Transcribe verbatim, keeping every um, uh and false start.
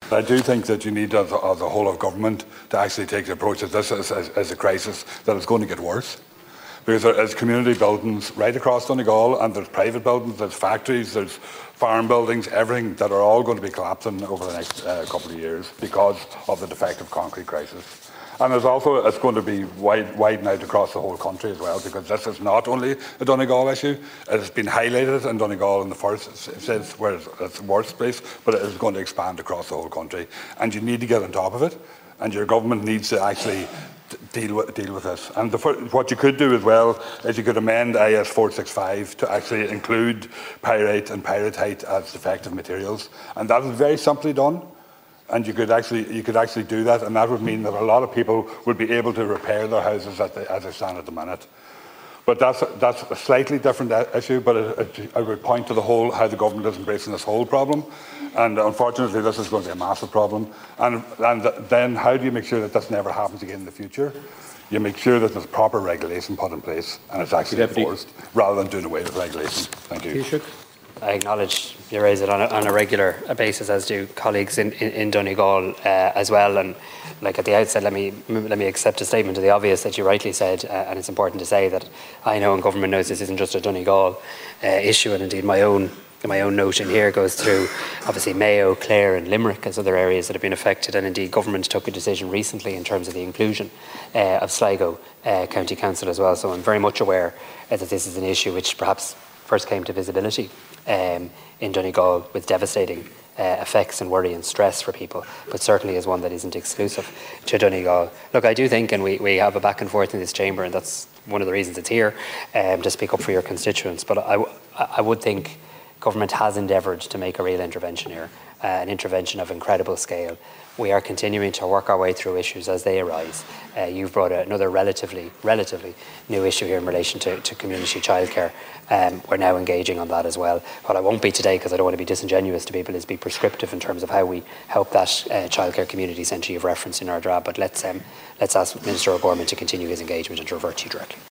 I do think that you need, as a, as a whole of government, to actually take the approach that this is as, as a crisis that is going to get worse. Because there's community buildings right across Donegal, and there's private buildings, there's factories, there's farm buildings, everything that are all going to be collapsing over the next uh, couple of years because of the defective concrete crisis. And there's also, it's going to be wide, widen out across the whole country as well, because this is not only a Donegal issue. It has been highlighted in Donegal in the first sense, where it's, it's the worst place, but it is going to expand across the whole country. And you need to get on top of it, and your government needs to actually deal with, deal with this. And the, what you could do as well is you could amend I S four sixty-five to actually include pyrite and pyrrhotite as defective materials. And that is very simply done. And you could actually you could actually do that, and that would mean that a lot of people would be able to repair their houses as they, as they stand at the minute. But that's that's a slightly different issue. But it, it, I would point to the whole how the government is embracing this whole problem, and unfortunately, this is going to be a massive problem. And and then how do you make sure that this never happens again in the future? You make sure that there's proper regulation put in place, and it's actually enforced, rather than doing away with regulation. Thank you. Taoiseach. I acknowledge you raise it on a, on a regular basis, as do colleagues in, in, in Donegal uh, as well. And like at the outset, let me let me accept a statement of the obvious that you rightly said, uh, and it's important to say that I know and government knows this isn't just a Donegal uh, issue, and indeed my own my own note in here goes through obviously Mayo, Clare and Limerick as other areas that have been affected, and indeed government took a decision recently in terms of the inclusion uh, of Sligo uh, County Council as well. So I'm very much aware uh, that this is an issue which perhaps first came to visibility um, in Donegal with devastating uh, effects and worry and stress for people, but certainly is one that isn't exclusive to Donegal. Look, I do think, and we, we have a back and forth in this chamber, and that's one of the reasons it's here, um, to speak up for your constituents, but I, I would think government has endeavoured to make a real intervention here, uh, an intervention of incredible scale. We are continuing to work our way through issues as they arise. Uh, you've brought another relatively, relatively new issue here in relation to, to community childcare. Um, we're now engaging on that as well. What I won't be today, because I don't want to be disingenuous to people, is be prescriptive in terms of how we help that uh, childcare community centre you've referenced in our draft. But let's um, let's ask Minister O'Gorman to continue his engagement and to revert to you directly.